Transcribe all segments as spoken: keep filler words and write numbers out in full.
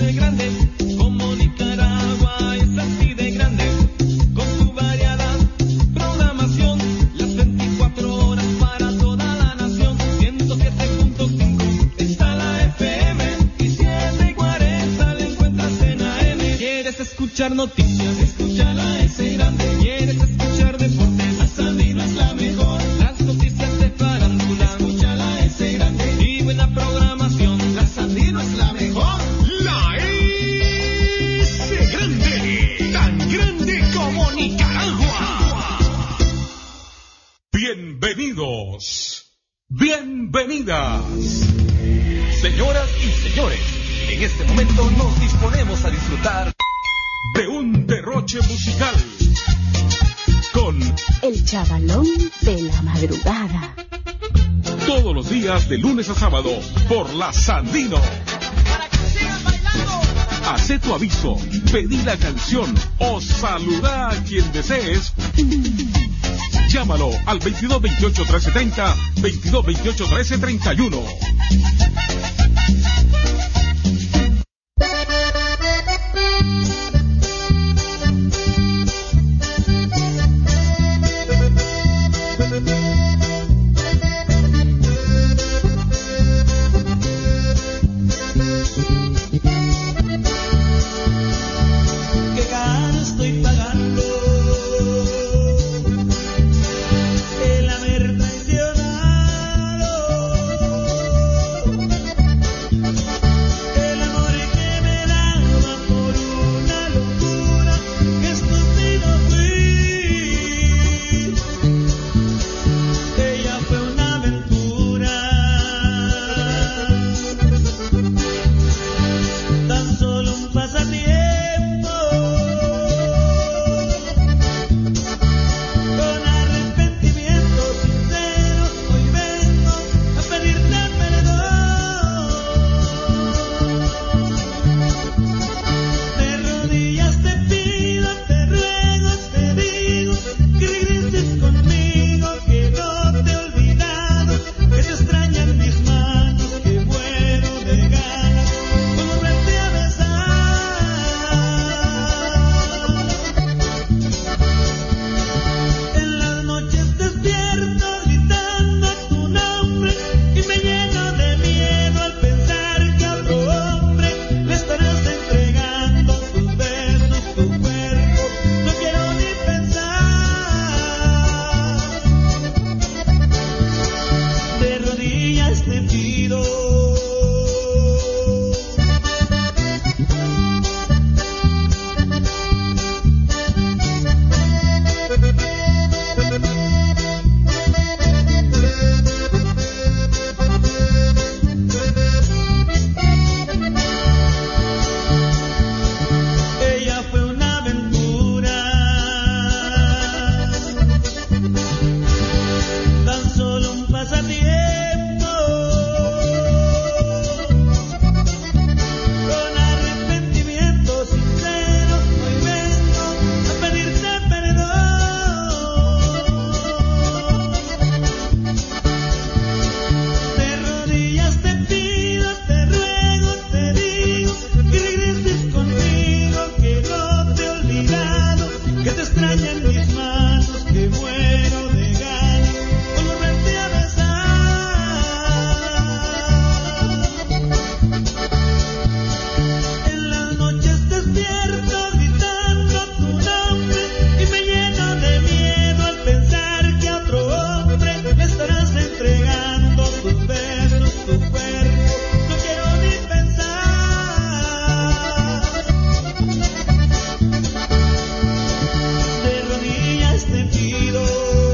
de grande, como Nicaragua es así de grande, con su variada programación, las veinticuatro horas para toda la nación. ciento siete punto cinco está la F M y siete cuarenta la encuentras en A M. ¿Quieres escuchar noticias? Escucha la S grande. ¿Quieres escuchar deportes? La Sandino es la mejor. Las noticias de farándula, escucha la S grande. Y buena programación, la Sandino es la mejor. La S grande, tan grande como Nicaragua. Bienvenidos, bienvenidas. Señoras y señores, en este momento nos disponemos a disfrutar de un derroche musical con El Chavalón de la Madrugada. Todos los días de lunes a sábado por la Sandino. Para que sigan bailando. Hacé tu aviso, pedí la canción o saluda a quien desees. Llámalo al veintidós veintiocho trece treinta, veintidós veintiocho trece treinta y uno. Qué caro estoy pagando el haber traicionado el amor que me daba por una locura. Qué estúpido fui. Ella fue una aventura, tan solo un pasatiempo. Con arrepentimiento sincero hoy vengo a pedirte perdón. De rodillas te pido, te ruego, te digo que regreses conmigo, que no te he olvidado, que te extrañan mis manos, que muero de ganas por volverte a besar. En las noches despierto gritando tu nombre y me lleno de miedo al pensar que a otro hombre le estarás entregando tus besos, tu cuerpo. No quiero ni pensar. De rodillas te pido. Ella fue una aventura, tan solo un pasatiempo. Con arrepentimiento sincero hoy vengo a pedirte perdón. De rodillas te pido, te ruego, te digo que regreses conmigo, que no te he olvidado, que te extrañan mis manos, que muero de ganas por volverte a besar. En las noches despierto gritando tu nombre y me lleno de miedo al pensar que a otro hombre le estarás entregando tus besos, tu cuerpo. No quiero ni pensar. De rodillas te pido.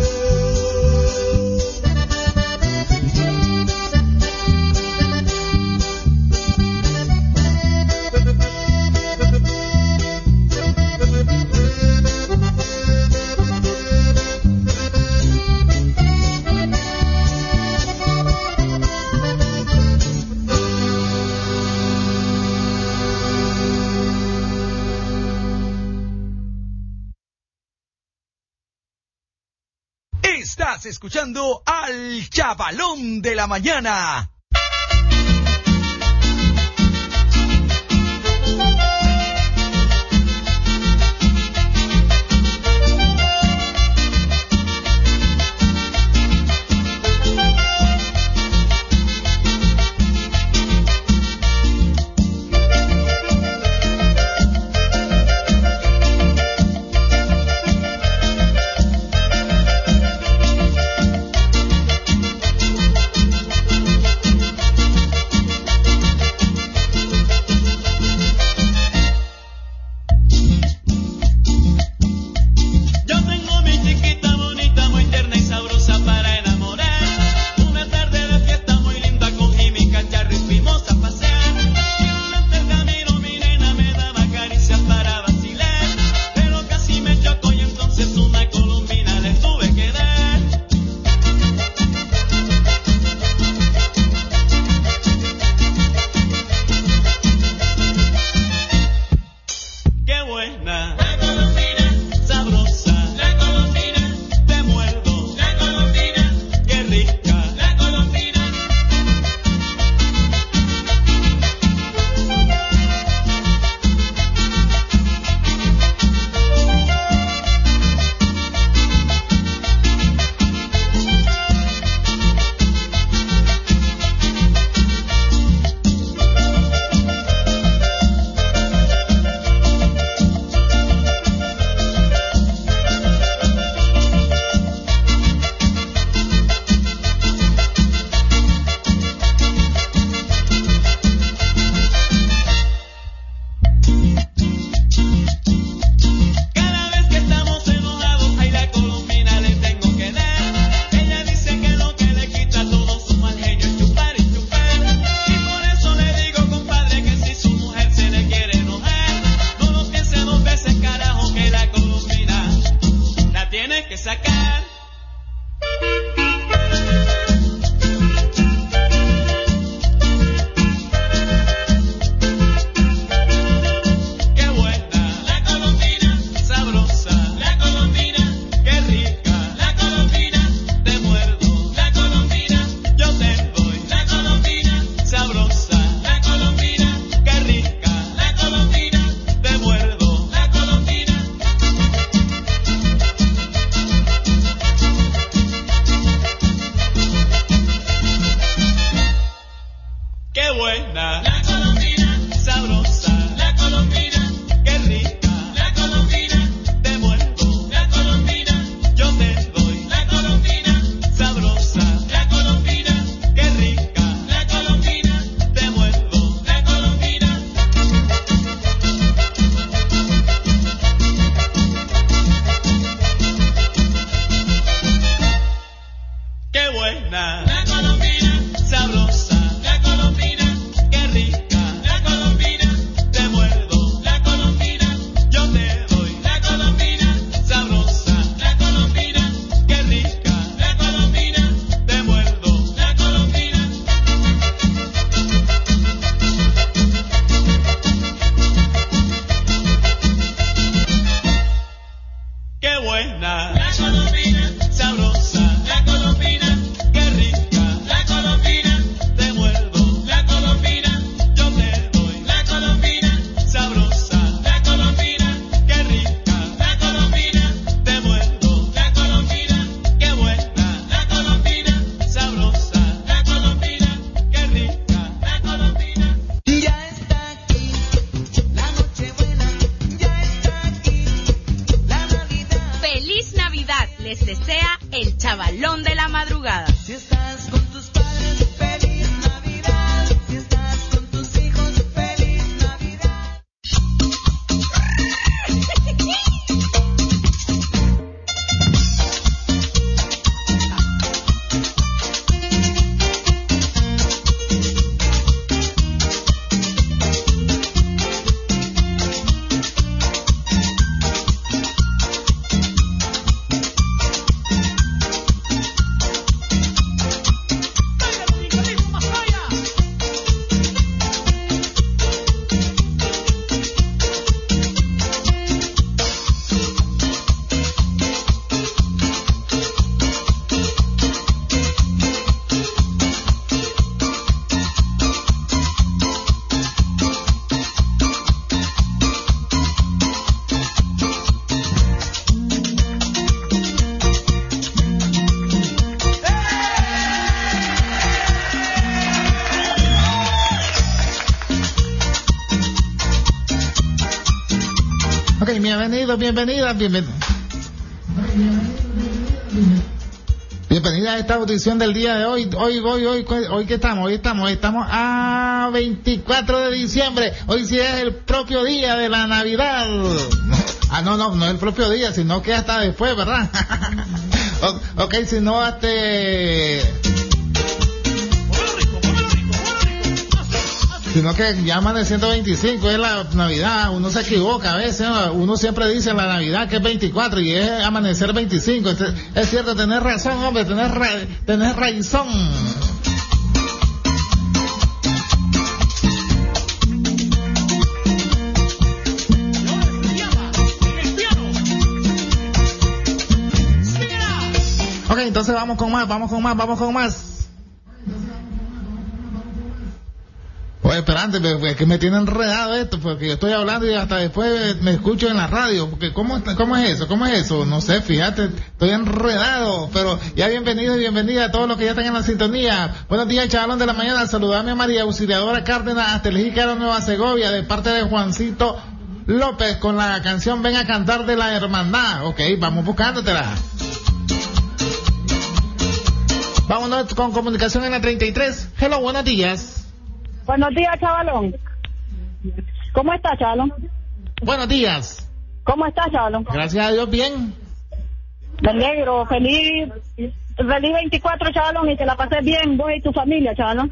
Estás escuchando al Chavalón de la Mañana. desea el chavalón de la madrugada. Si estás con tus padres, feliz Navidad. Si estás con tus hijos, feliz Navidad. Bienvenidos, bienvenidas, bienvenidas. Bienvenida a esta audición del día de hoy. Hoy, hoy, hoy, hoy que estamos, hoy estamos, estamos a veinticuatro de diciembre. Hoy sí es el propio día de la Navidad. Ah, no, no, no es el propio día, sino que hasta después, ¿verdad? Ok, si no, hasta... Sino que ya amaneciendo veinticinco es la Navidad, uno se equivoca a veces, ¿no? Uno siempre dice en la Navidad que es veinticuatro y es amanecer veinticinco. Es, es cierto, tenés razón, hombre, tenés, ra, tenés razón. Ok, entonces vamos con más, vamos con más, vamos con más. Oye, esperante, es que me tiene enredado esto, porque yo estoy hablando y hasta después me escucho en la radio, porque ¿cómo, cómo es eso? ¿Cómo es eso? No sé, fíjate, estoy enredado, pero ya bienvenido y bienvenida a todos los que ya están en la sintonía. Buenos días, chavalón de la mañana, saludame a María Auxiliadora Cárdenas, hasta el Jícaro, Nueva Segovia, de parte de Juancito López, con la canción Ven a Cantar de la Hermandad. Ok, vamos buscándotela. Vámonos con comunicación en la treinta y tres. Hello, buenos días. Buenos días, chavalón. ¿Cómo estás, chavalón? Buenos días. ¿Cómo estás, chavalón? Gracias a Dios, bien. Me alegro, feliz, feliz veinticuatro, chavalón, y que la pases bien, vos y tu familia, chavalón.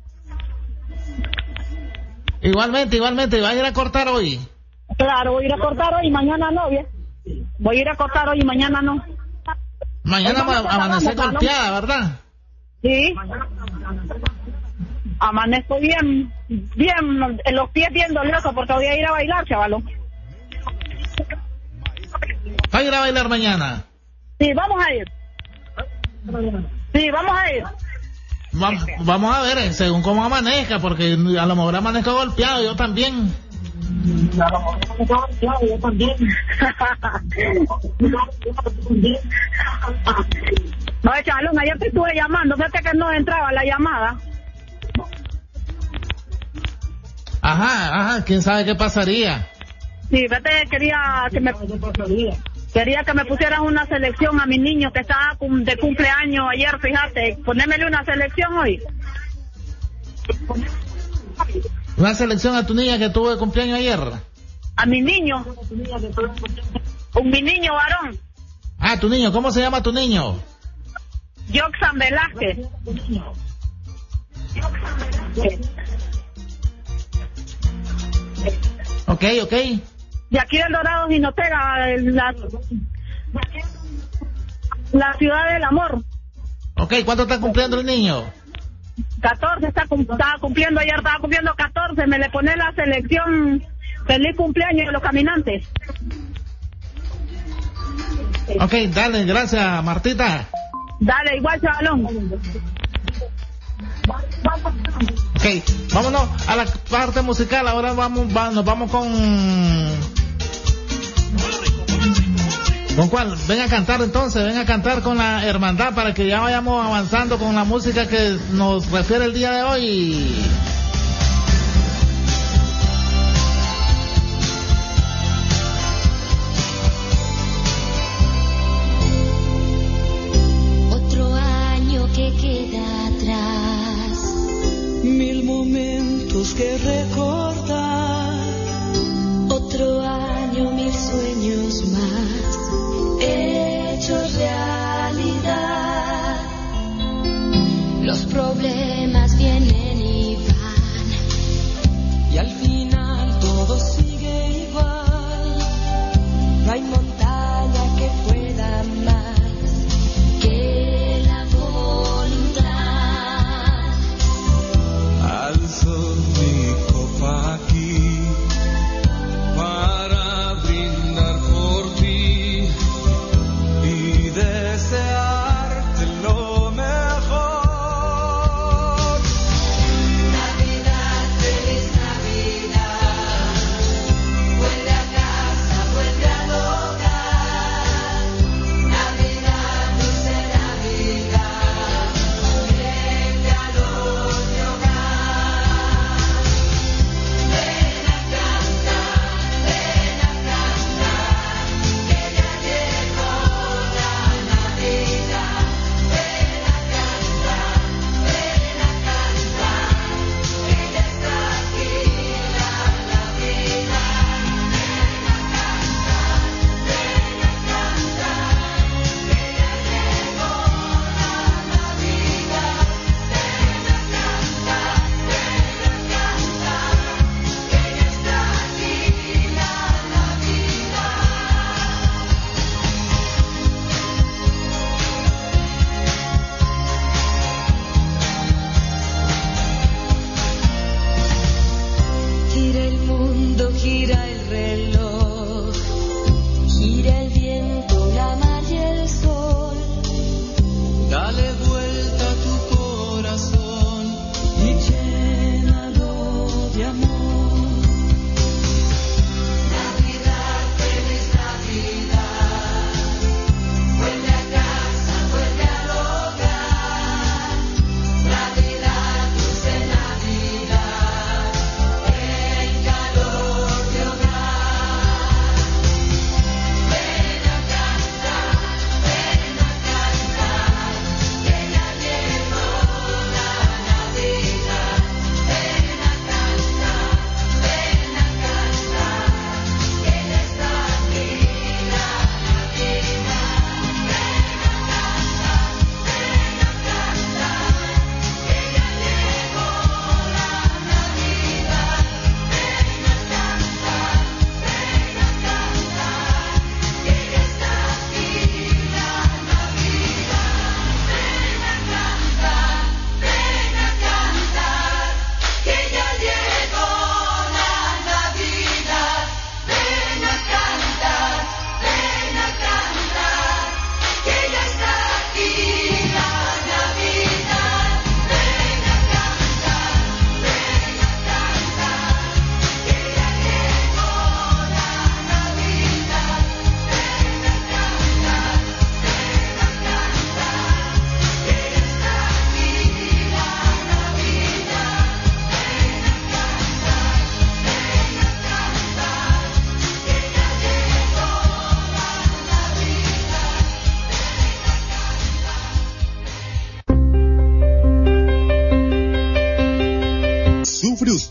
Igualmente, igualmente, ¿vas a ir a cortar hoy? Claro, voy a ir a cortar hoy y mañana no, ¿bien? Voy a ir a cortar hoy y mañana no. Mañana va a amanecer golpeada, ¿verdad? Sí. Amanezco bien, bien, en los pies bien dolorosos porque voy a ir a bailar, chavalón. ¿Va a ir a bailar mañana? Sí, vamos a ir. Sí, vamos a ir. Va, vamos a ver, eh, según cómo amanezca, porque a lo mejor amanezco golpeado, yo también. A lo mejor amanezco golpeado, yo también. No, chavalón, ayer te estuve llamando, fíjate que no entraba la llamada. Ajá, ajá, quién sabe qué pasaría. Sí, vete, quería que me quería que me pusieran una selección a mi niño que estaba de cumpleaños ayer, fíjate, ponémele una selección hoy. ¿Una selección a tu niña que tuvo de cumpleaños ayer? A mi niño. Un mi niño varón. Ah, tu niño, ¿cómo se llama tu niño? Joxan Velázquez. Ok, ok. De aquí del Dorado, Jinotega, la, la ciudad del amor. Ok, ¿cuánto está cumpliendo el niño? catorce, está, estaba cumpliendo ayer, estaba cumpliendo catorce, me le pone la selección feliz cumpleaños de los caminantes. Ok, dale, gracias, Martita. Dale, igual, chavalón. Ok, vámonos a la parte musical. Ahora vamos, va, nos vamos con... ¿Con cuál? Ven a cantar entonces, ven a cantar con la hermandad para que ya vayamos avanzando con la música que nos refiere el día de hoy.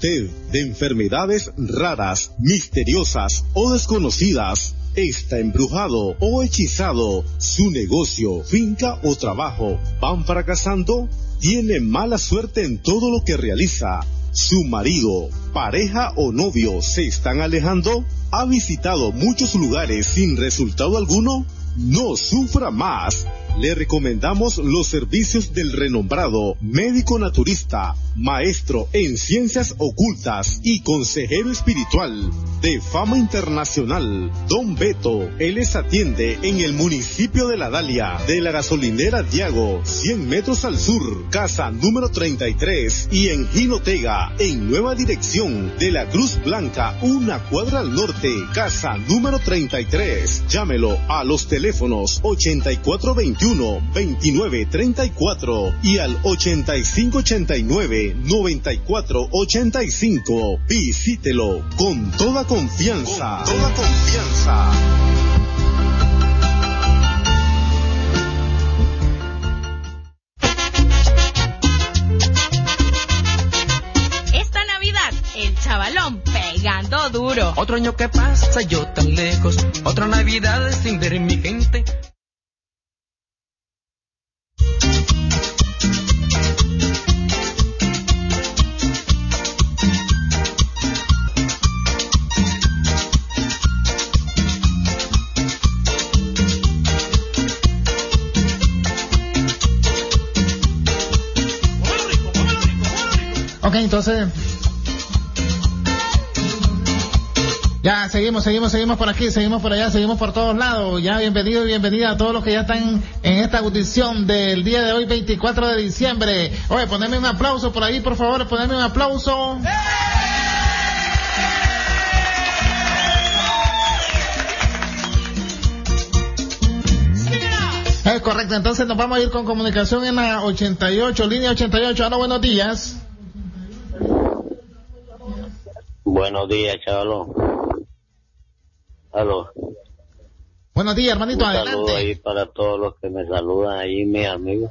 usted de enfermedades raras, misteriosas o desconocidas, está embrujado o hechizado, su negocio, finca o trabajo van fracasando, tiene mala suerte en todo lo que realiza, su marido, pareja o novio se están alejando, ha visitado muchos lugares sin resultado alguno, no sufra más. Le recomendamos los servicios del renombrado médico naturista, maestro en ciencias ocultas y consejero espiritual de fama internacional, Don Beto. Él les atiende en el municipio de La Dalia, de la gasolinera Diago, cien metros al sur, casa número treinta y tres, y en Jinotega, en nueva dirección de la Cruz Blanca, una cuadra al norte, casa número treinta y tres. Llámelo a los teléfonos ochenta y cuatro veintiuno, veintinueve treinta y cuatro y al ochenta y cinco ochenta y nueve, noventa y cuatro ochenta y cinco. Visítelo con toda confianza. Con toda confianza. Esta Navidad, el chavalón pegando duro. Otro año que pasa, yo tan lejos. Otra Navidad sin ver mi gente. Ok, entonces ya seguimos, seguimos, seguimos por aquí, seguimos por allá, seguimos por todos lados. Ya bienvenido y bienvenida a todos los que ya están en esta audición del día de hoy, veinticuatro de diciembre. Oye, poneme un aplauso por ahí, por favor, poneme un aplauso. Es correcto, entonces nos vamos a ir con comunicación en la ochenta y ocho, línea ochenta y ocho. Hola, buenos días. Buenos días, chavalón. Aló. Buenos días, hermanito, un adelante. Un saludo ahí para todos los que me saludan ahí, mis amigos.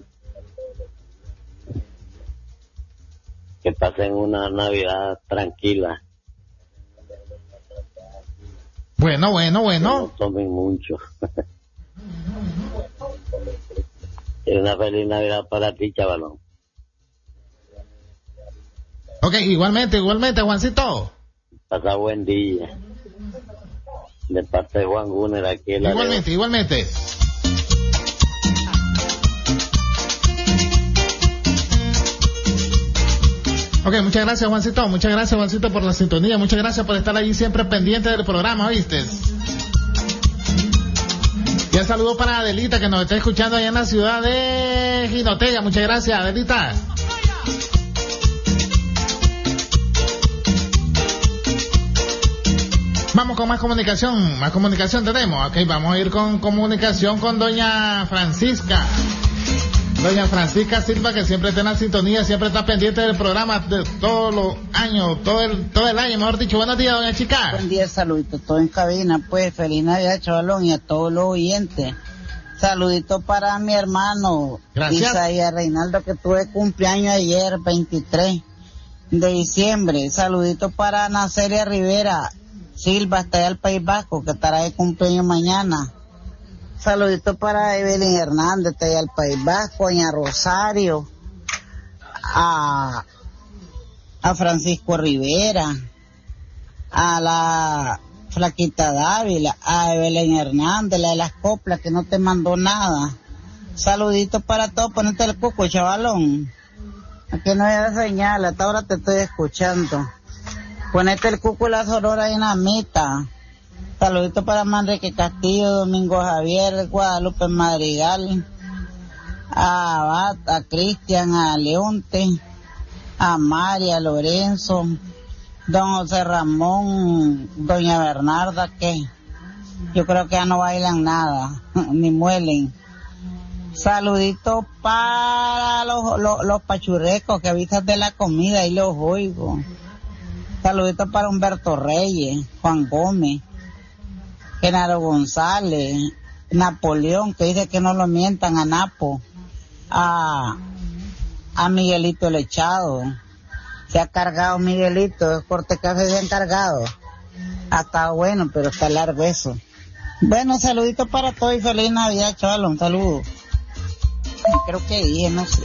Que pasen una Navidad tranquila. Bueno, bueno, bueno. Que no tomen mucho. Y una feliz Navidad para ti, chavalón. Ok, igualmente, igualmente, Juancito. Pasa buen día. De parte de Juan Gunner aquí en la Igualmente, Leo. igualmente. Ok, muchas gracias, Juancito. Muchas gracias, Juancito, por la sintonía. Muchas gracias por estar ahí siempre pendiente del programa, ¿viste? Y un saludo para Adelita, que nos está escuchando allá en la ciudad de Jinotega. Muchas gracias, Adelita. Vamos con más comunicación, más comunicación tenemos. Ok, vamos a ir con comunicación con doña Francisca. Doña Francisca Silva, que siempre está en la sintonía, siempre está pendiente del programa de todos los años, todo el, todo el año, mejor dicho. Buenos días, doña Chica. Buen día, saluditos, todo en cabina, pues, feliz Navidad, chavalón, y a todos los oyentes. Saludito para mi hermano, Gracias. Isaías Reinaldo, que tuve cumpleaños ayer, veintitrés de diciembre. Saludito para Nacelia Rivera Silva, hasta allá al País Vasco, que estará de cumpleaños mañana. Saludito para Evelyn Hernández, está allá al País Vasco, doña Rosario, a, a Francisco Rivera, a la Flaquita Dávila, a Evelyn Hernández, la de las coplas, que no te mandó nada. Saludito para todos, ponete el cuco, chavalón. Aquí no hay señal, hasta ahora te estoy escuchando. Ponete el cuco y la Sonora Dinamita. Saludito para Manrique Castillo, Domingo Javier, Guadalupe Madrigal, a Bat, a Cristian, a Leonte, a María, Lorenzo, don José Ramón, doña Bernarda, que yo creo que ya no bailan nada, ni muelen. Saludito para los, los, los pachurrecos que avisan de la comida y los oigo. Saludito para Humberto Reyes, Juan Gómez, Genaro González, Napoleón, que dice que no lo mientan, a Napo, a, a Miguelito Lechado. Se ha cargado Miguelito, es corte café se han cargado. Ha estado bueno, pero está largo eso. Bueno, saludito para todos y feliz Navidad, chaval, un saludo. Creo que dije, no sé.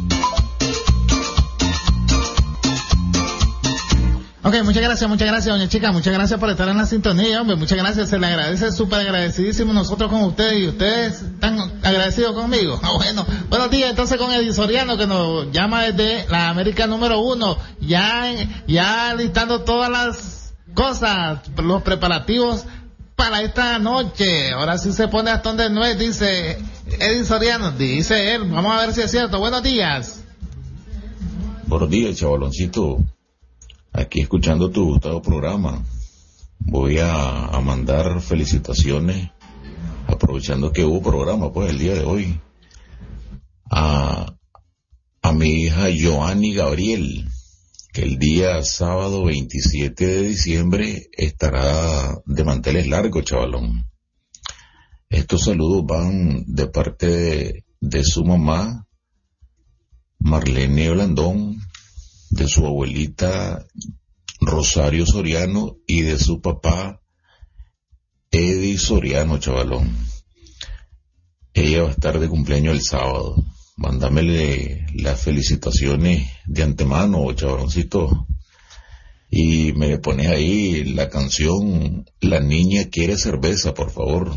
Ok, muchas gracias, muchas gracias, doña Chica, muchas gracias por estar en la sintonía, hombre, muchas gracias, se le agradece, súper agradecidísimo nosotros con ustedes, y ustedes están agradecidos conmigo. Ah, bueno, buenos días, entonces con Eddie Soriano, que nos llama desde la América número uno, ya, ya listando todas las cosas, los preparativos para esta noche. Ahora sí se pone hasta donde no es, dice Eddie Soriano, dice él, vamos a ver si es cierto. Buenos días. Buenos días, chavaloncito. Aquí escuchando tu gustado programa. Voy a, a mandar felicitaciones, aprovechando que hubo programa pues el día de hoy, a, a mi hija Joanny Gabriel, que el día sábado veintisiete de diciembre estará de manteles largos, chavalón. Estos saludos van de parte de, de su mamá, Marlene Blandón, de su abuelita Rosario Soriano y de su papá Eddie Soriano, chavalón. Ella va a estar de cumpleaños el sábado. Mándamele las felicitaciones de antemano, chavaloncito. Y me pones ahí la canción La niña quiere cerveza, por favor.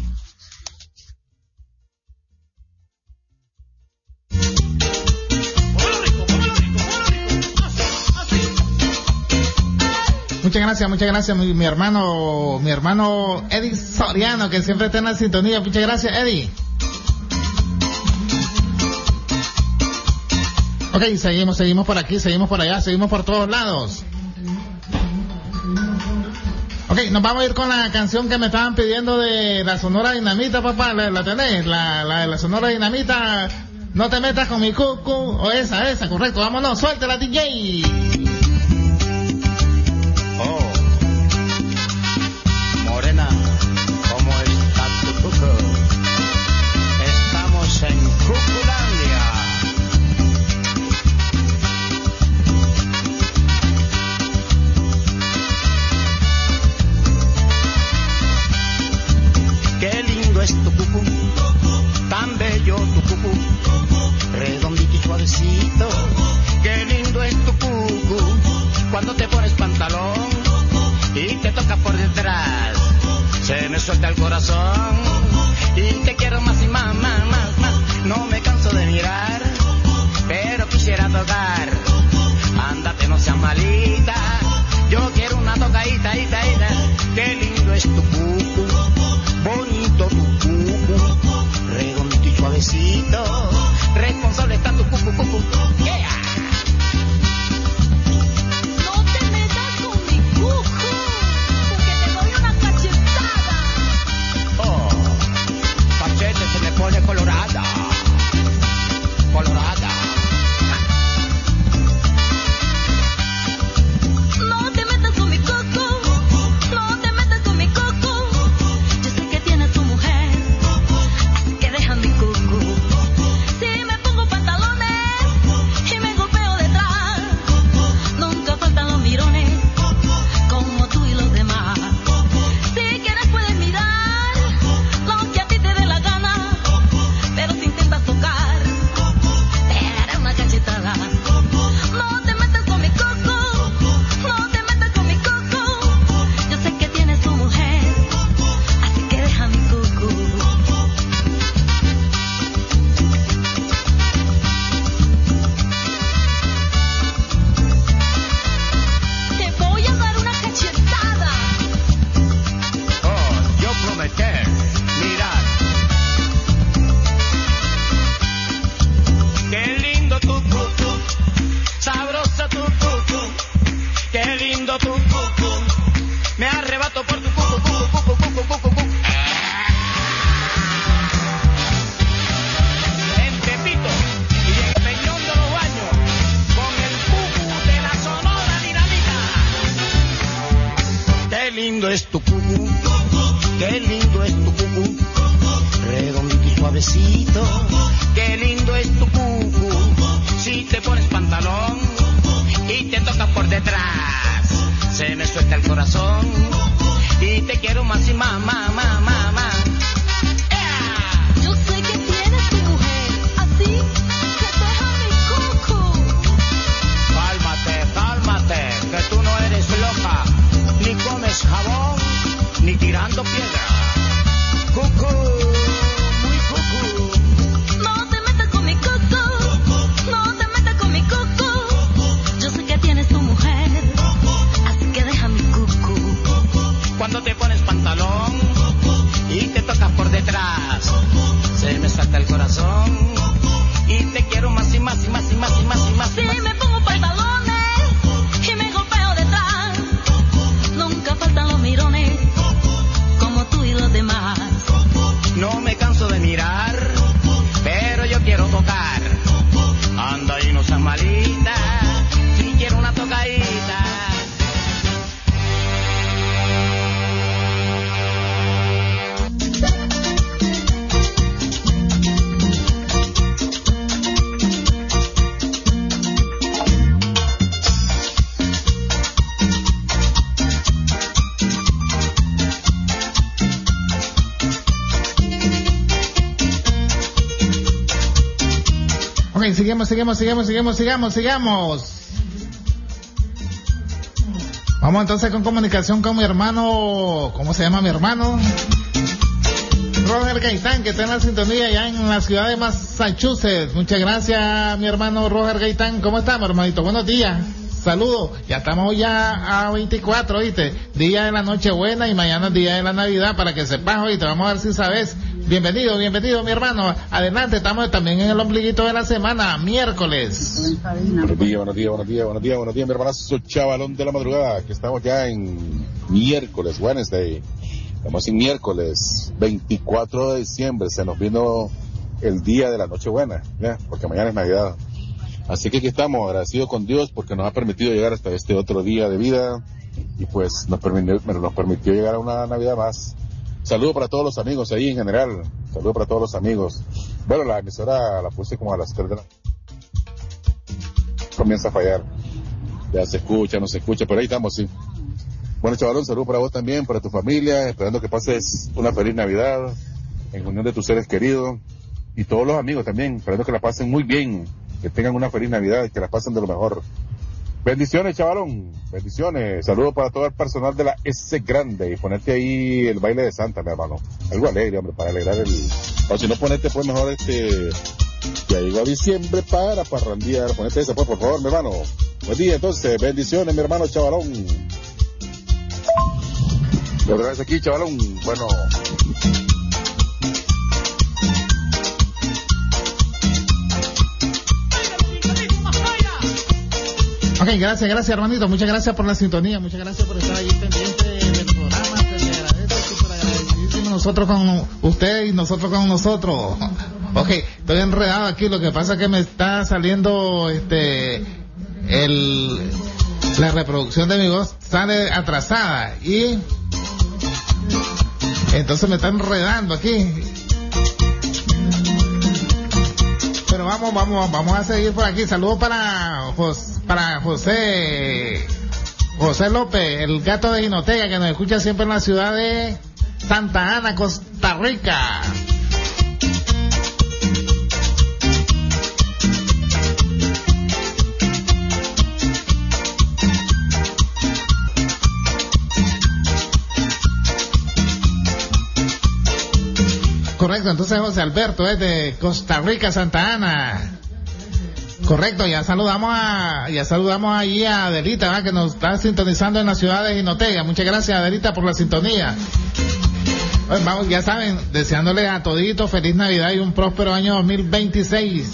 Muchas gracias, muchas gracias, mi, mi hermano, mi hermano Eddie Soriano, que siempre está en la sintonía. Muchas gracias, Eddie. Ok, seguimos, seguimos por aquí, seguimos por allá, seguimos por todos lados. Ok, nos vamos a ir con la canción que me estaban pidiendo de la Sonora Dinamita, papá. ¿La, la tenés? La, la de la Sonora Dinamita. No te metas con mi cucu. O esa, esa, correcto. Vámonos, suéltela, D J. Oh, Morena, ¿cómo está tu cuco? Estamos en Cuculandia. Qué lindo es tu cucu, tan bello tu cucu, redondito y suavecito. Qué lindo es tu cucu, cuando te pones pantalón y te toca por detrás, se me suelta el corazón y te quiero más y más, más, más, más. No me canso de mirar, pero quisiera tocar. Ándate, no seas malita, yo quiero una tocadita, ita, ita. Qué lindo es tu cucu, bonito tu cucu, redondito y suavecito. Responsable está tu cucu, cucu. Yeah. Pone colorada, colorada. No te metas con mi coco, no te metas con mi coco. Yo sé que tienes tu mujer, así que deja mi coco. Si me pongo pantalones y me golpeo detrás, nunca faltan los mirones, como tú y los demás. Si quieres puedes mirar lo que a ti te dé la gana, pero si intentas tocar, te daré una cachetada. No te metas con mi coco, no te metas con mi coco. Yo sé que tienes tu mujer, así que deja mi coco. Te voy a dar una cachetada. Oh, yo prometer, mirar. Qué lindo tu cucu, sabrosa tu cucu. Qué lindo tu cucu, me arrebato por tu cucu, cucu, cucu, cucu, cucu, cucu. En Tepito y en Peñón de los Baños, con el cucu de la Sonora Dinamita. Qué lindo es tu cucu, qué lindo es tu cucu, redondito y suavecito. Qué lindo es tu cucu, si te pones pantalón y te toca por detrás. Se me suelta el corazón y te quiero más y más, más, más, más, más. Yo sé que tienes tu mujer, así que deja mi coco. Cálmate, cálmate, que tú no eres loca, ni comes jabón, ni tirando piedra. Cucú, muy cucú. No te metas con mi coco, no te metas con mi coco. Yo sé que tienes tu mujer, así que deja mi cucú. Cuando te pones pantalón y te tocas por detrás, se me salta el corazón y te quiero más y más y más y más y más y más. Si me pongo pantalones y me golpeo detrás, nunca faltan los mirones como tú y los demás. No me canso de mirar, pero yo quiero tocar. Anda y no seas malita, si quiero una tocadita. Ok, seguimos, seguimos, seguimos, seguimos, sigamos, sigamos. Vamos entonces con comunicación con mi hermano. ¿Cómo se llama mi hermano? Roger Gaitán, que está en la sintonía allá en la ciudad de Massachusetts. Muchas gracias, mi hermano Roger Gaitán. ¿Cómo estamos, hermanito? Buenos días. Saludos. Ya estamos ya a veinticuatro, ¿oíste? Día de la Nochebuena y mañana es día de la Navidad, para que sepas, ¿oíste? Vamos a ver si sabes. Bienvenido, bienvenido, mi hermano. Adelante, estamos también en el ombliguito de la semana, miércoles. Buenos días, buenos días, buenos días, buenos días, buenos días, mi hermanazo Chavalón de la Madrugada, que estamos ya en miércoles, Wednesday. Estamos en miércoles veinticuatro de diciembre, se nos vino el día de la Nochebuena, ¿ya? Porque mañana es Navidad. Así que aquí estamos, agradecidos con Dios porque nos ha permitido llegar hasta este otro día de vida y pues nos permitió, nos permitió llegar a una Navidad más. Saludos para todos los amigos ahí en general, saludos para todos los amigos. Bueno, la emisora la puse como a las tres de la comienza a fallar, ya se escucha, no se escucha, pero ahí estamos, sí. Bueno, chavalón, saludos para vos también, para tu familia, esperando que pases una feliz Navidad en unión de tus seres queridos y todos los amigos también, esperando que la pasen muy bien, que tengan una feliz Navidad y que la pasen de lo mejor. Bendiciones, chavalón, bendiciones, saludos para todo el personal de la S Grande y ponerte ahí el baile de Santa, mi hermano, algo alegre, hombre, para alegrar el, o si no ponete pues mejor este, ya llegó a diciembre para parrandear, ponete esa pues por favor, mi hermano. Buen día entonces, bendiciones, mi hermano chavalón. Otra vez aquí, chavalón, bueno. Ok, gracias, gracias hermanito, muchas gracias por la sintonía, muchas gracias por estar ahí pendiente del programa, te le agradezco, súper agradecidísimo nosotros con usted y nosotros con nosotros. Ok, estoy enredado aquí, lo que pasa es que me está saliendo este el la reproducción de mi voz sale atrasada y entonces me está enredando aquí. Pero vamos, vamos, vamos a seguir por aquí. Saludos para Jos, para José José López, el gato de Jinotega, que nos escucha siempre en la ciudad de Santa Ana, Costa Rica. Correcto, entonces José Alberto es de Costa Rica, Santa Ana. Correcto, ya saludamos a, ya saludamos allí a Adelita, ¿verdad? Que nos está sintonizando en la ciudad de Jinotega. Muchas gracias, Adelita, por la sintonía. Bueno, vamos, ya saben, deseándole a toditos feliz Navidad y un próspero año dos mil veintiséis.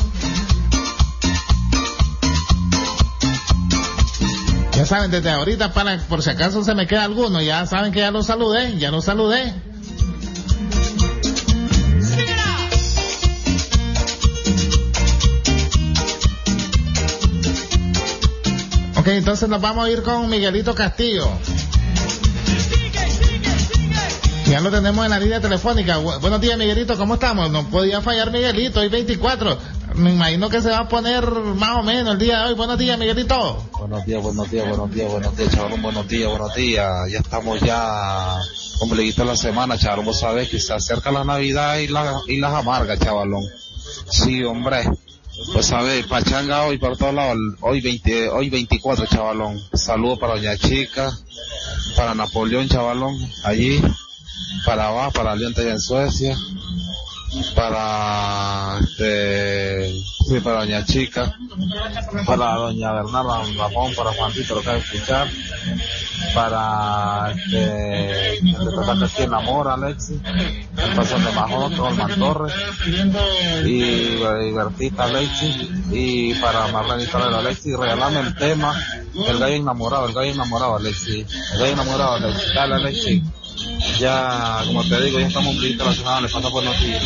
Ya saben, desde ahorita, para, por si acaso se me queda alguno, ya saben que ya lo saludé, ya lo saludé. Ok, entonces nos vamos a ir con Miguelito Castillo. Ya lo tenemos en la línea telefónica. Buenos días, Miguelito, ¿cómo estamos? No podía fallar Miguelito, hoy veinticuatro. me imagino que se va a poner más o menos el día de hoy. Buenos días, Miguelito. Buenos días, buenos días, buenos días, buenos días, chavalón, buenos días, buenos días. Ya estamos ya completita la semana, chavalón. Vos sabés que se acerca la Navidad y, la, y las amargas, chavalón. Sí, hombre. Pues sabés, pachanga hoy para todos lados. Hoy veinte, hoy veinticuatro, chavalón. Saludos para Doña Chica, para Napoleón, chavalón, allí, para abajo, para Aliante allá en Suecia, para este, sí, para Doña Chica, para Doña Bernarda Ramón, para Juancito, lo que hay que escuchar, para este, el de tocar aquí en Amor, Alexi, el pasón de Majón, Rolman Torres, y, y Bertita Alexi, y para Marlene Torres Alexi, regalame el tema, el gallo enamorado, el gallo enamorado, Alexi, el gallo enamorado, Alexi, dale, Alexi. Ya, como te digo, ya estamos un poquito relacionados, le pasa por noticias.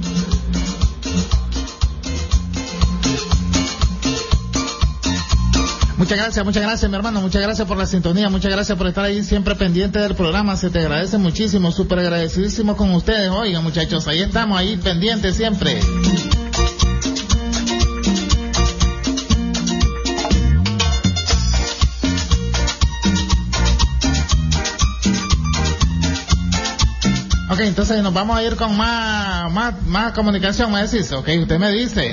Muchas gracias, muchas gracias, mi hermano, muchas gracias por la sintonía, muchas gracias por estar ahí siempre pendiente del programa, se te agradece muchísimo, súper agradecidísimo con ustedes. Oigan, muchachos, ahí estamos, ahí pendientes siempre. Ok, entonces nos vamos a ir con más, más, más comunicación, me decís. Ok, usted me dice.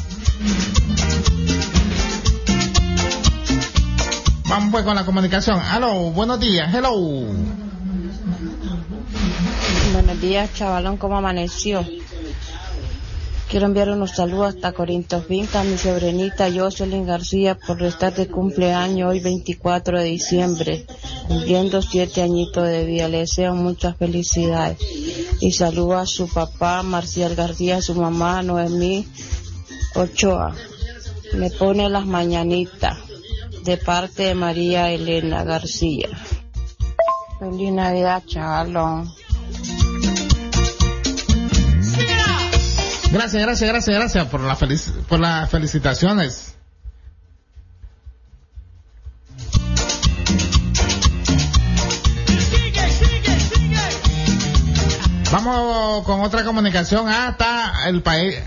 Vamos pues con la comunicación. Aló, buenos días, hello. Buenos días, chavalón, ¿cómo amaneció? Quiero enviar unos saludos hasta Corintos Vinca a mi sobrinita Jocelyn García por estar de cumpleaños hoy veinticuatro de diciembre, cumpliendo siete añitos de vida. Le deseo muchas felicidades. Y saludo a su papá Marcial García, a su mamá Noemí Ochoa. Me pone las mañanitas de parte de María Elena García. Feliz Navidad, chavalón. Gracias, gracias, gracias, gracias por la felic por las felicitaciones. Vamos con otra comunicación hasta el país.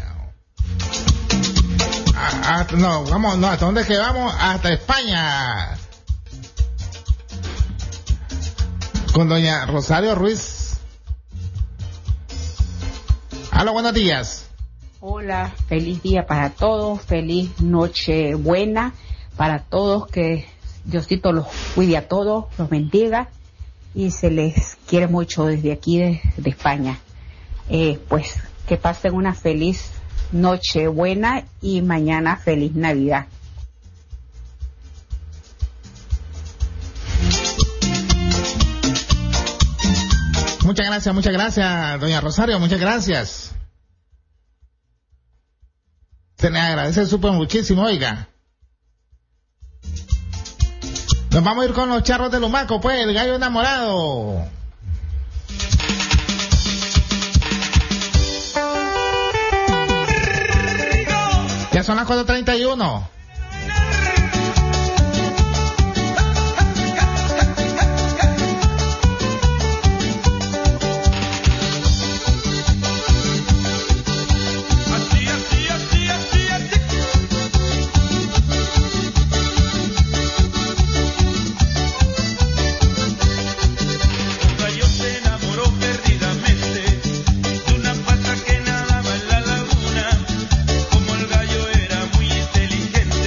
A, a, no, vamos, no, ¿hasta dónde es que vamos? Hasta España. Con doña Rosario Ruiz. Aló, buenos días. Hola, feliz día para todos, feliz noche buena para todos, que Diosito los cuide a todos, los bendiga y se les quiere mucho desde aquí de, de España. Eh, pues que pasen una feliz noche buena y mañana feliz Navidad. Muchas gracias, muchas gracias, doña Rosario, muchas gracias. Se le agradece súper muchísimo, oiga. Nos vamos a ir con los charros de Lumaco, pues, el gallo enamorado. Ya son las cuatro treinta y uno. Como el gallo era muy inteligente.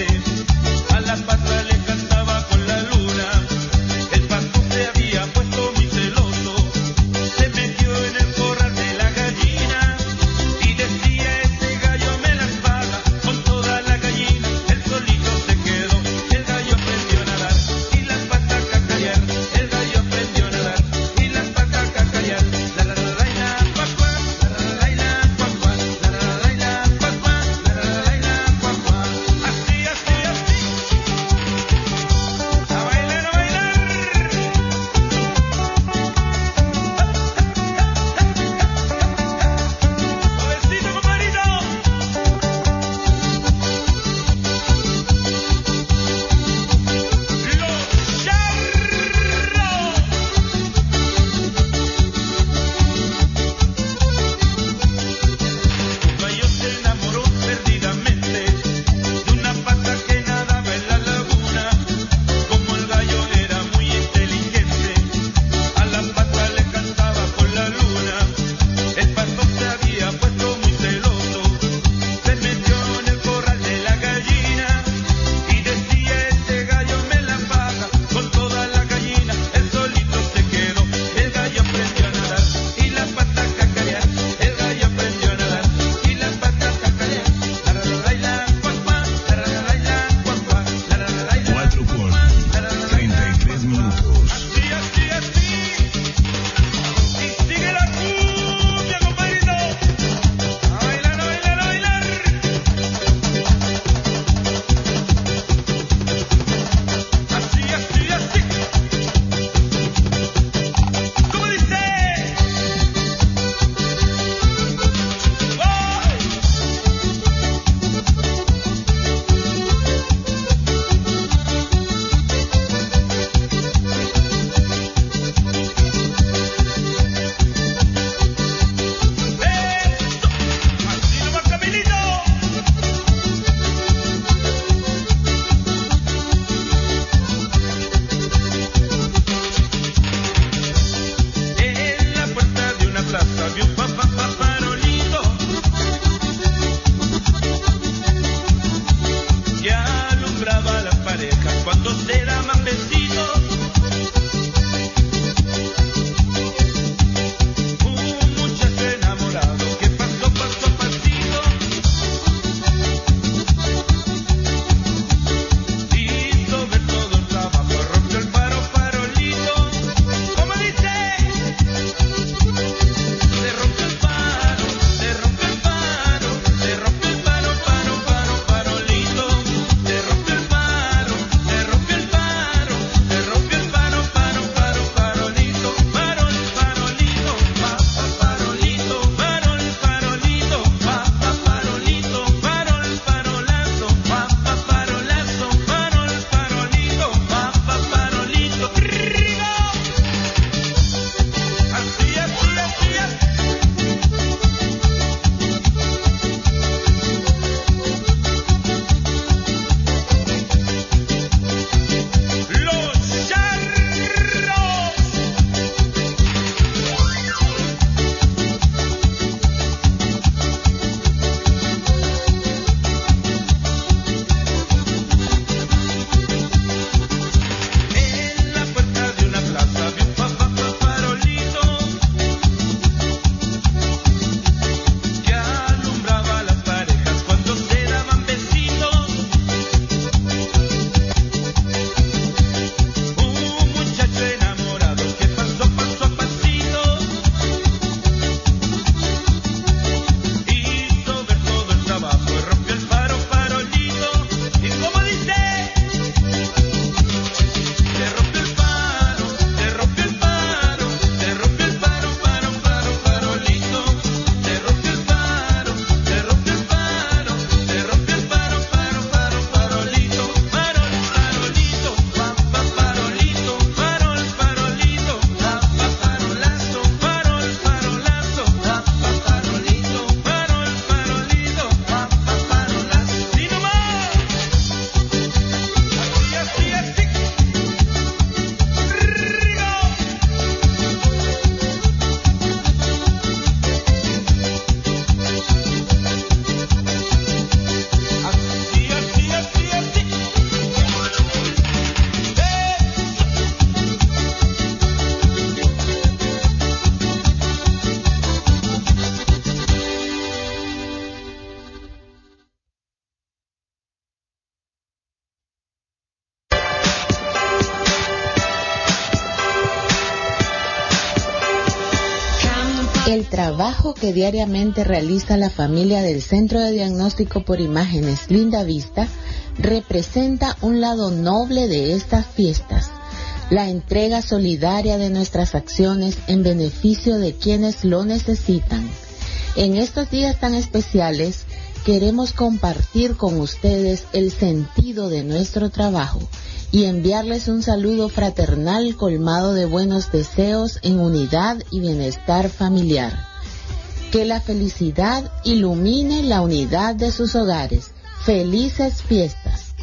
El trabajo que diariamente realiza la familia del Centro de Diagnóstico por Imágenes Linda Vista representa un lado noble de estas fiestas, la entrega solidaria de nuestras acciones en beneficio de quienes lo necesitan. En estos días tan especiales, queremos compartir con ustedes el sentido de nuestro trabajo y enviarles un saludo fraternal colmado de buenos deseos en unidad y bienestar familiar. Que la felicidad ilumine la unidad de sus hogares. ¡Felices fiestas!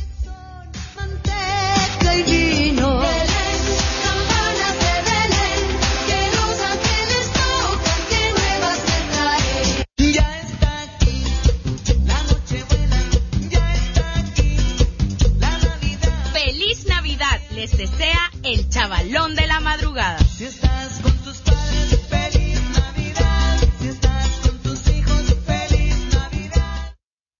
Les desea el chavalón de la madrugada. Si estás con tus padres, feliz Navidad. Si estás con tus hijos, feliz Navidad.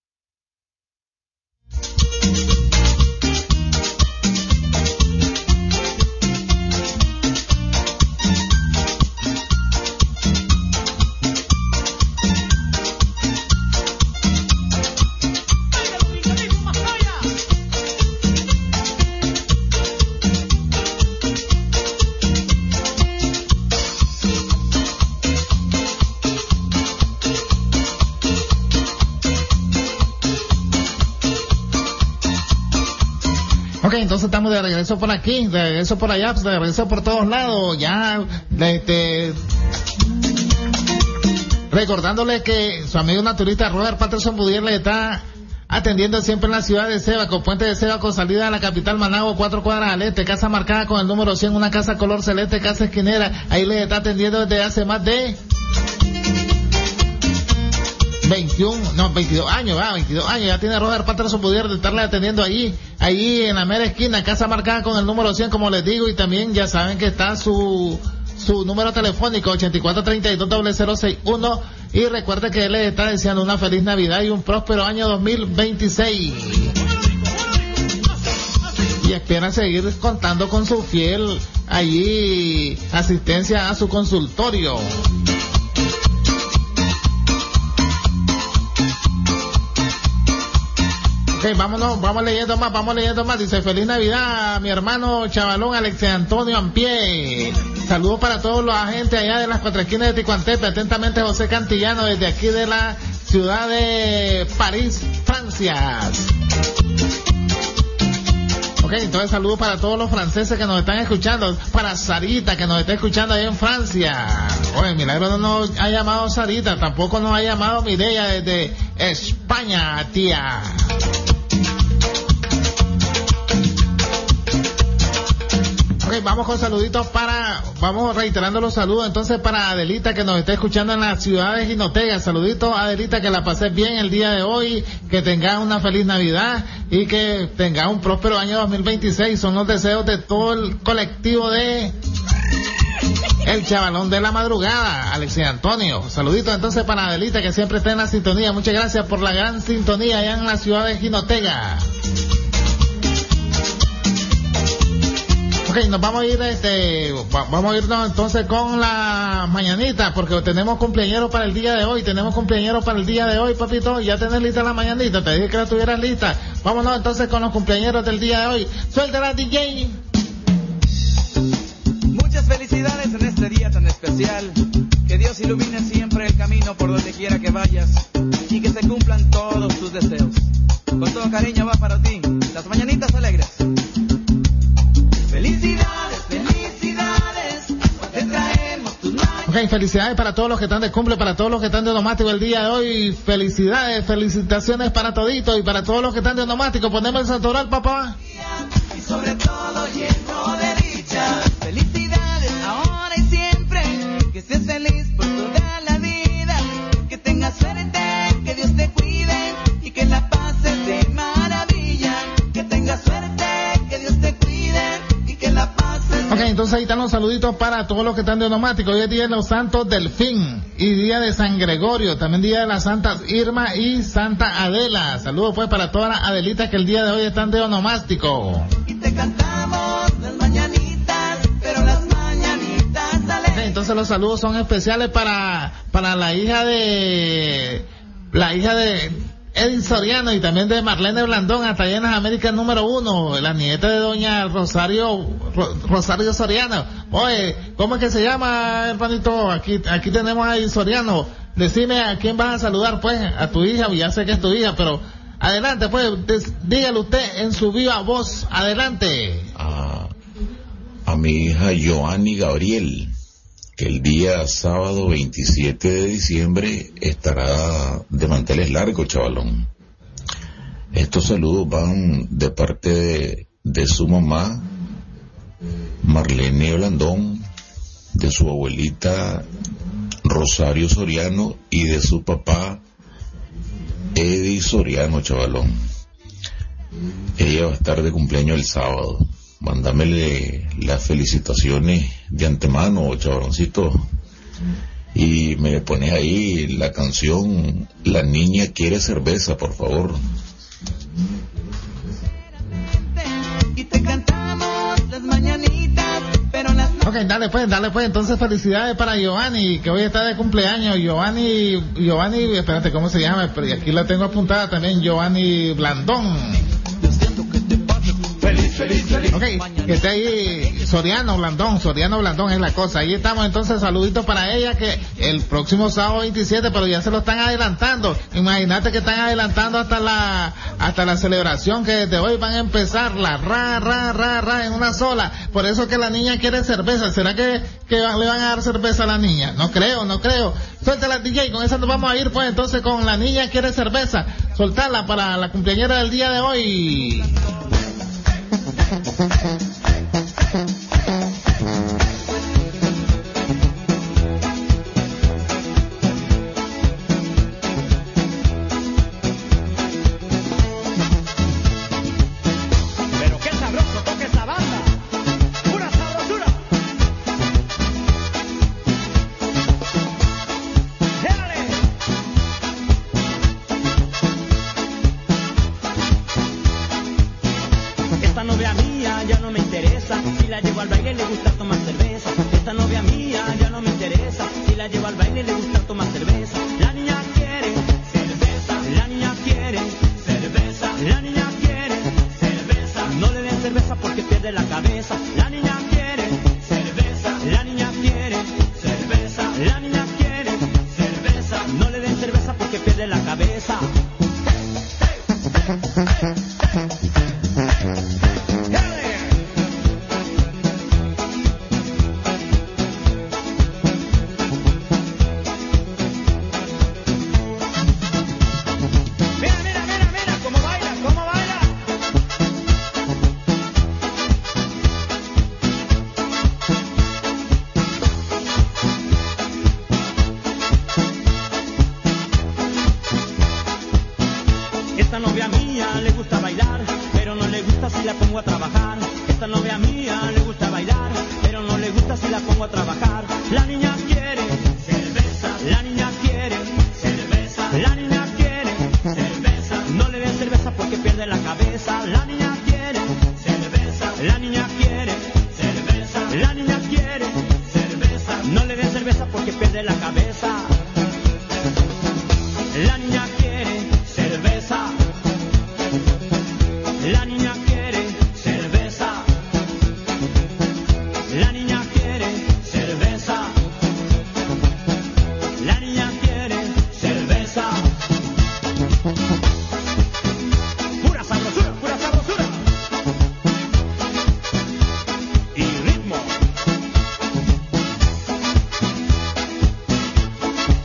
Ok, entonces estamos de regreso por aquí, de regreso por allá, de regreso por todos lados, ya, este, recordándole que su amigo naturista Robert Patterson Budier le está atendiendo siempre en la ciudad de Sébaco, Puente de Sébaco, salida a la capital Managua, cuatro cuadras al este, casa marcada con el número cien, una casa color celeste, casa esquinera, ahí le está atendiendo desde hace más de veintiuno, no, veintidós años, va, veintidós años, ya tiene Robert Patterson Budier de estarle atendiendo allí, allí en la mera esquina, casa marcada con el número cien, como les digo, y también ya saben que está su, su número telefónico, ochenta y cuatro treinta y dos cero cero sesenta y uno, y recuerde que él les está deseando una feliz Navidad y un próspero año dos mil veintiséis. Y espera seguir contando con su fiel, allí, asistencia a su consultorio. Ok, vámonos, vamos leyendo más, vamos leyendo más. Dice, feliz Navidad, mi hermano chavalón Alexis Antonio Ampié. Saludos para todos los agentes allá de las cuatro esquinas de Ticuantepe. Atentamente, José Cantillano, desde aquí de la ciudad de París, Francia. Ok, entonces saludos para todos los franceses que nos están escuchando. Para Sarita, que nos está escuchando ahí en Francia. Oye, milagro no nos ha llamado Sarita, tampoco nos ha llamado Mireya desde España, tía. Ok, vamos con saluditos para, vamos reiterando los saludos entonces para Adelita que nos está escuchando en la ciudad de Jinotega. Saluditos Adelita, que la pases bien el día de hoy, que tengas una feliz Navidad y que tengas un próspero año dos mil veintiséis. Son los deseos de todo el colectivo de El Chavalón de la Madrugada, Alexis Antonio. Saluditos entonces para Adelita, que siempre está en la sintonía. Muchas gracias por la gran sintonía allá en la ciudad de Jinotega. Ok, nos vamos a ir, este, vamos a irnos entonces con la mañanita, porque tenemos cumpleañeros para el día de hoy, tenemos cumpleañeros para el día de hoy, papito. Ya tenés lista la mañanita, te dije que la tuvieras lista. Vámonos entonces con los cumpleañeros del día de hoy. Suéltala, D J. Muchas felicidades en este día tan especial. Que Dios ilumine siempre el camino por donde quiera que vayas y que se cumplan todos tus deseos. Con todo cariño va para ti, las mañanitas alegres. Felicidades, felicidades, te traemos tus mañanitas. Ok, felicidades para todos los que están de cumple, para todos los que están de onomático el día de hoy. Felicidades, felicitaciones para toditos y para todos los que están de onomático. Ponemos el santoral, papá. Y sobre todo lleno de dicha. Felicidades ahora y siempre, que estés feliz por toda la vida, que tengas suerte, que Dios te cuide y que la pases de maravilla, que tengas suerte, que Dios te cuide y que la pases. Ok, entonces ahí están los saluditos para todos los que están de onomático. Hoy es día de los santos Delfín y día de San Gregorio, también día de las santas Irma y Santa Adela. Saludos pues para todas las Adelitas que el día de hoy están de onomástico. Y te cantamos las mañanitas, pero las mañanitas alegres. Okay, entonces entonces los saludos son especiales para, para la hija de, la hija de Edith Soriano y también de Marlene Blandón, hasta allá en las Américas número uno, la nieta de doña Rosario, Ro, Rosario Soriano. Oye, ¿cómo es que se llama, hermanito? Aquí, aquí tenemos a Edith Soriano. Decime a quién vas a saludar, pues, a tu hija, ya sé que es tu hija, pero adelante, pues, des, dígale usted en su viva voz, adelante. A, a mi hija Joanny Gabriel, que el día sábado veintisiete de diciembre estará de manteles largos, chavalón. Estos saludos van de parte de, de su mamá, Marlene Blandón, de su abuelita Rosario Soriano y de su papá Eddie Soriano, chavalón. Ella va a estar de cumpleaños el sábado. Mándamele las felicitaciones de antemano, chavaloncito. Y me pones ahí la canción La niña quiere cerveza, por favor. Y te cantamos las mañanitas, pero las... Ok, dale pues, dale pues, entonces felicidades para Giovanni, que hoy está de cumpleaños. Giovanni, Giovanni, espérate, ¿cómo se llama? Pero aquí la tengo apuntada también, Giovanni Blandón. Feliz, feliz, feliz. Ok, que esté ahí Soriano Blandón, Soriano Blandón es la cosa. Ahí estamos entonces, saluditos para ella, que el próximo sábado veintisiete, pero ya se lo están adelantando. Imagínate que están adelantando hasta la hasta la celebración, que desde hoy van a empezar la ra, ra, ra, ra en una sola. Por eso que la niña quiere cerveza. ¿Será que, que le van a dar cerveza a la niña? No creo, no creo. Suéltala, D J, con esa nos vamos a ir pues entonces con La niña quiere cerveza. Soltarla para la cumpleañera del día de hoy. Pero qué sabroso toca esa banda, pura sabrosura. Dale. Esta novia mía ya no me interesa, si la llevo al baile le gusta tomar cerveza. Esta novia mía ya no me interesa, si la llevo al baile le gusta tomar cerveza. La niña quiere cerveza, la niña quiere cerveza, la niña quiere cerveza. No le den cerveza porque pierde la cabeza. La niña quiere cerveza, la niña quiere cerveza, la niña quiere cerveza. No le den cerveza porque pierde la cabeza. Esta novia mía le gusta bailar, pero no le gusta si la pongo a trabajar. Esta novia mía le gusta bailar, pero no le gusta si la pongo a trabajar. La niña quiere cerveza, la niña quiere cerveza, la niña quiere cerveza. No le den cerveza porque pierde la cabeza. La niña quiere cerveza, la niña quiere cerveza, la niña quiere cerveza. No le den cerveza porque pierde la cabeza. La niña quiere cerveza, la niña quiere cerveza, la niña quiere cerveza, la niña quiere cerveza. Pura sabrosura, pura sabrosura. Y ritmo.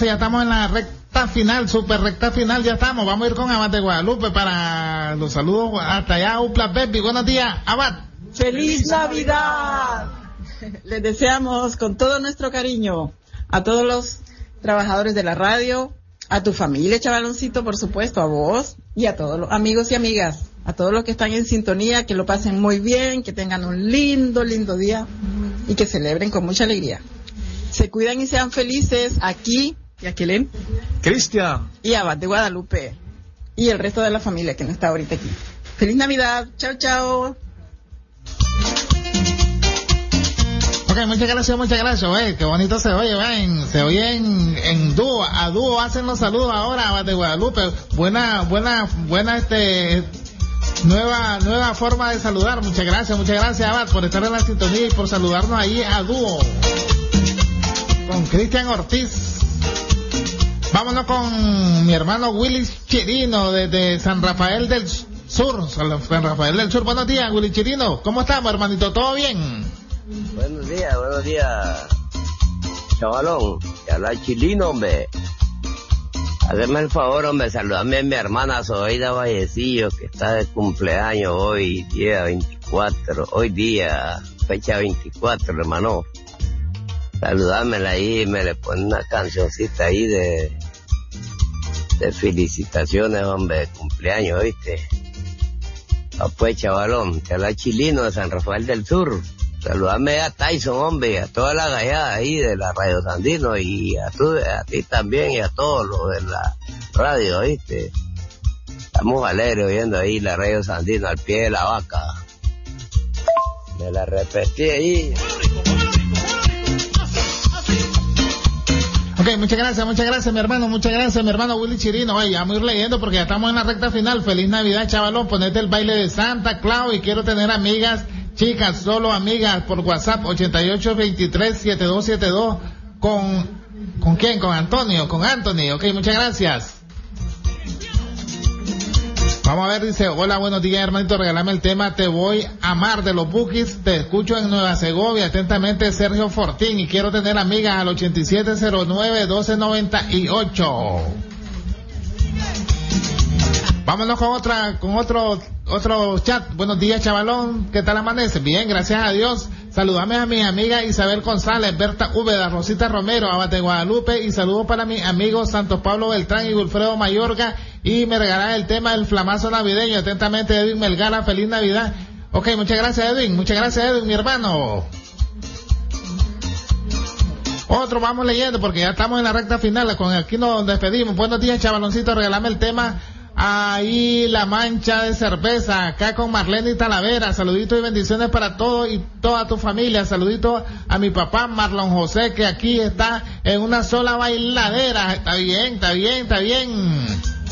entonces ya estamos en la recta final, super recta final, ya estamos. Vamos a ir con Abad de Guadalupe para los saludos hasta allá, Upla Baby. Buenos días, Abad. ¡Feliz Navidad! Les deseamos con todo nuestro cariño a todos los trabajadores de la radio, a tu familia, Chavaloncito, por supuesto, a vos y a todos los amigos y amigas, a todos los que están en sintonía, que lo pasen muy bien, que tengan un lindo, lindo día y que celebren con mucha alegría. Se cuidan y sean felices aquí, y Aquilén, Cristian y Abad de Guadalupe y el resto de la familia que no está ahorita aquí. ¡Feliz Navidad! ¡Chao, chao! Ok, muchas gracias, muchas gracias, wey, qué bonito se oye, ven, se oye en, en dúo, a dúo hacen los saludos ahora, Abad de Guadalupe, buena, buena, buena, este, nueva, nueva forma de saludar, muchas gracias, muchas gracias, Abad, por estar en la sintonía y por saludarnos ahí a dúo, con Cristian Ortiz. Vámonos con mi hermano Willy Chirino, desde San Rafael del Sur, San Rafael del Sur, buenos días, Willy Chirino, ¿cómo estamos, hermanito, todo bien? Buenos días, buenos días, chavalón, que habla Chilino, hombre. Hazme el favor, hombre, saludame a mi hermana Zoraida Vallecillo, que está de cumpleaños hoy, día veinticuatro, hoy día, fecha veinticuatro, hermano. Saludámela ahí, me le pone una cancioncita ahí de, de felicitaciones, hombre, de cumpleaños, ¿oíste? Ah, pues, chavalón, que habla Chilino de San Rafael del Sur. Saludame a Tyson, hombre, a toda la gallada ahí de la Radio Sandino y a, tu, a ti también y a todos los de la radio, ¿viste? Estamos alegres oyendo ahí la Radio Sandino al pie de la vaca. Me la repetí ahí. Ok, muchas gracias, muchas gracias, mi hermano, muchas gracias, mi hermano Willy Chirino. Oye, vamos a ir leyendo porque ya estamos en la recta final. Feliz Navidad, chavalón, ponete el baile de Santa Claus y quiero tener amigas, chicas, solo amigas, por WhatsApp, ochenta y ocho veintitrés setenta y dos setenta y dos, con, ¿con quién? Con Antonio, con Anthony. Ok, muchas gracias. Vamos a ver, dice, hola, buenos días, hermanito, regálame el tema Te Voy a Amar de los Bukis, te escucho en Nueva Segovia, atentamente Sergio Fortín, y quiero tener amigas al ochenta y siete cero nueve doce noventa y ocho. Vámonos con otra, con otro, otro chat. Buenos días, chavalón, ¿qué tal amanece? Bien, gracias a Dios. Saludame a mi amiga Isabel González, Berta Úbeda, Rosita Romero, Abad de Guadalupe, y saludos para mis amigos Santos Pablo Beltrán y Wilfredo Mayorga, y me regalará el tema del flamazo navideño. Atentamente, Edwin Melgara, feliz Navidad. Ok, muchas gracias, Edwin, muchas gracias, Edwin, mi hermano. Otro vamos leyendo porque ya estamos en la recta final, con aquí nos despedimos. Buenos días, chavaloncito, regálame el tema Ahí la Mancha de Cerveza, acá con Marlene y Talavera. Saluditos y bendiciones para todos y toda tu familia. Saluditos a mi papá Marlon José, que aquí está en una sola bailadera. Está bien, está bien, está bien.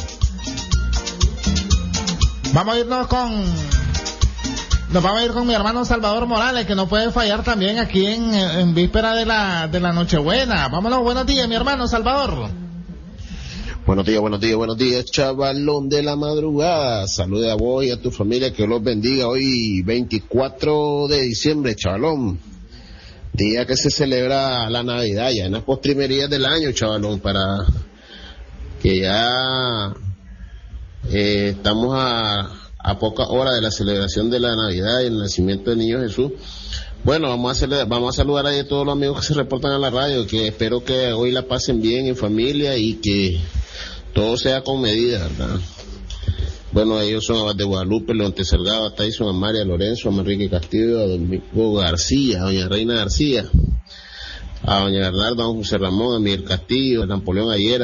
Vamos a irnos con Nos vamos a ir con mi hermano Salvador Morales, que no puede fallar también aquí en, en víspera de la de la Nochebuena. Vámonos, buenos días, mi hermano Salvador. Buenos días, buenos días, buenos días, chavalón de la madrugada. Salude a vos y a tu familia, que los bendiga hoy veinticuatro de diciembre, chavalón. Día que se celebra la Navidad, ya en las postrimerías del año, chavalón, para que ya eh, estamos a, a pocas horas de la celebración de la Navidad y el nacimiento del Niño Jesús. Bueno, vamos a hacerle, vamos a saludar a todos los amigos que se reportan a la radio, que espero que hoy la pasen bien en familia y que todo sea con medida, ¿verdad? Bueno, ellos son Abad de Guadalupe, Leonte Salgado, a Tyson, a María Lorenzo, a Enrique Castillo, a Domingo García, a doña Reina García, a doña Bernardo, a don José Ramón, a Miguel Castillo, a Napoleón Ayer,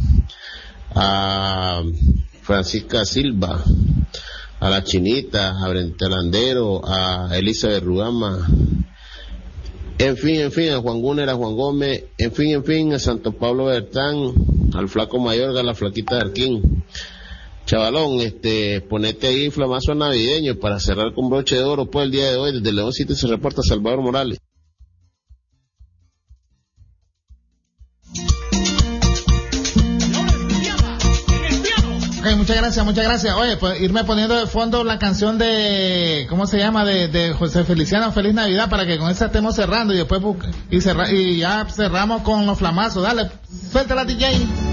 a Francisca Silva, a la Chinita, a Brente Landero, a Elizabeth Rugama, en fin, en fin, a Juan Gunner, a Juan Gómez, en fin, en fin, a Santo Pablo Bertán, al Flaco Mayorga, a la Flaquita de Arquín. Chavalón, este, ponete ahí flamazo navideño para cerrar con broche de oro, pues el día de hoy, desde León City se reporta Salvador Morales. Ok, muchas muchas gracias, muchas gracias. Oye, pues irme poniendo de fondo la canción de, ¿cómo se llama? De, de José Feliciano, Feliz Navidad, para que con esa estemos cerrando y después y, cerra, y ya cerramos con los flamazos. Dale, suéltala D J.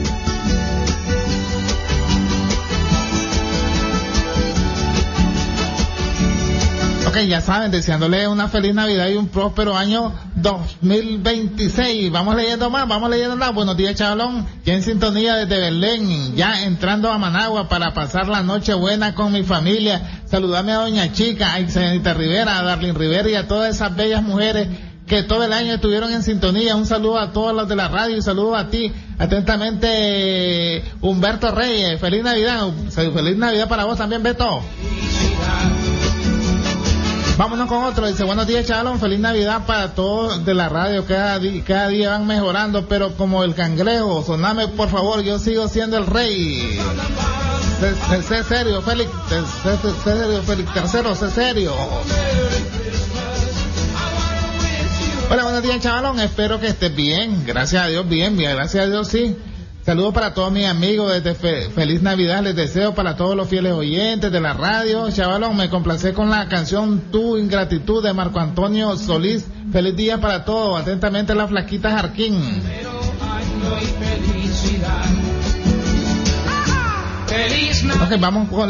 Ok, ya saben, deseándole una feliz Navidad y un próspero año dos mil veintiséis. Vamos leyendo más, vamos leyendo más. Buenos días, Chavalón. Ya en sintonía desde Belén, ya entrando a Managua para pasar la noche buena con mi familia. Saludame a Doña Chica, a Ixenita Rivera, a Darlene Rivera y a todas esas bellas mujeres que todo el año estuvieron en sintonía. Un saludo a todos los de la radio, un saludo a ti. Atentamente, Humberto Reyes. Feliz Navidad. Feliz Navidad para vos también, Beto. Vámonos con otro. Dice, buenos días, Chavalón, feliz Navidad para todos de la radio. Cada día, cada día van mejorando, pero como el cangrejo, soname por favor, yo sigo siendo el rey. Sé, sé serio, Félix, sé, sé serio, Félix tercero, sé serio. Hola, buenos días, Chavalón, espero que estés bien. Gracias a Dios, bien, bien, gracias a Dios, sí. Saludos para todos mis amigos, desde fe, feliz Navidad les deseo para todos los fieles oyentes de la radio. Chavalón, me complacé con la canción Tu Ingratitud de Marco Antonio Solís. Feliz día para todos, atentamente la flaquita Jarquín. Ok, vamos con